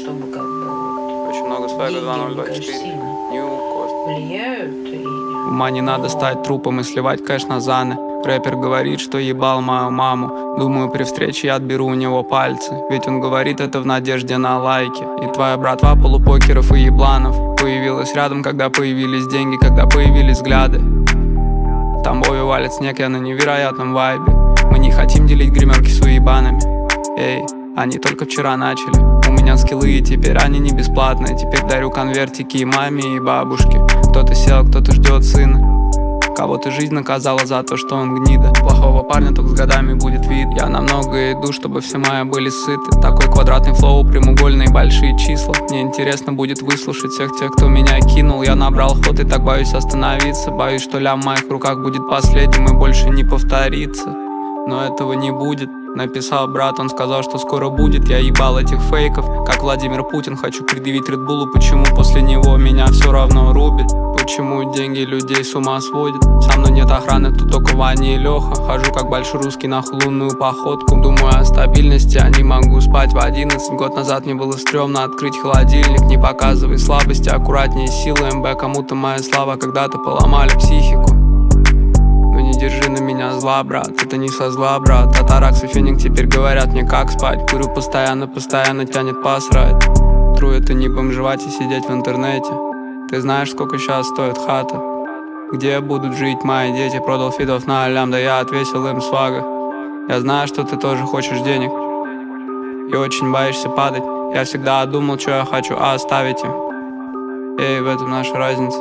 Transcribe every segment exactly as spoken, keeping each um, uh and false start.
чтобы как бы вот, очень много свайга. Два ноль деньги, два конечно, четыре. сильно влияют. И... Ума не надо стать трупом и сливать кэш на заны. Рэпер говорит, что ебал мою маму. Думаю, при встрече я отберу у него пальцы. Ведь он говорит это в надежде на лайки. И твоя братва полупокеров и ебланов появилась рядом, когда появились деньги, когда появились взгляды. В Тамбове валит снег, я на невероятном вайбе. Мы не хотим делить гримерки с уебанами. Эй, они только вчера начали. У меня скиллы, и теперь они не бесплатные. Теперь дарю конвертики и маме, и бабушке. Кто-то сел, кто-то ждет сына. Кого-то жизнь наказала за то, что он гнида. Плохого парня только с годами будет вид. Я намного иду, чтобы все мои были сыты. Такой квадратный флоу, прямоугольные большие числа. Мне интересно будет выслушать всех тех, кто меня кинул. Я набрал ход и так боюсь остановиться. Боюсь, что лям в моих руках будет последним и больше не повторится. Но этого не будет. Написал брат, он сказал, что скоро будет. Я ебал этих фейков, как Владимир Путин. Хочу предъявить Редбулу, почему после него меня все равно рубит. Почему деньги людей с ума сводят. Со мной нет охраны, тут только Ваня и Леха. Хожу как большой русский на лунную походку. Думаю о стабильности, а не могу спать в одиннадцать. Год назад мне было стрёмно открыть холодильник. Не показывай слабости, аккуратнее силы. МБ, кому-то моя слава когда-то поломали психику. Но не держи на меня зла, брат, это не со зла, брат. Татаракс и феник теперь говорят мне как спать. Курю постоянно, постоянно тянет посрать. Тру это не бомжевать и сидеть в интернете. Ты знаешь, сколько сейчас стоит хата? Где будут жить мои дети? Продал фидов на лям, да я отвесил им свага. Я знаю, что ты тоже хочешь денег и очень боишься падать. Я всегда думал, что я хочу оставить им. Эй, в этом наша разница.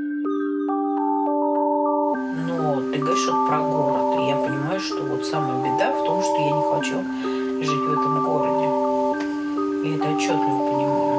Но ты говоришь вот про город, и я понимаю, что вот самая беда в том, что я не хочу жить в этом городе. Я это отчетливо понимаю.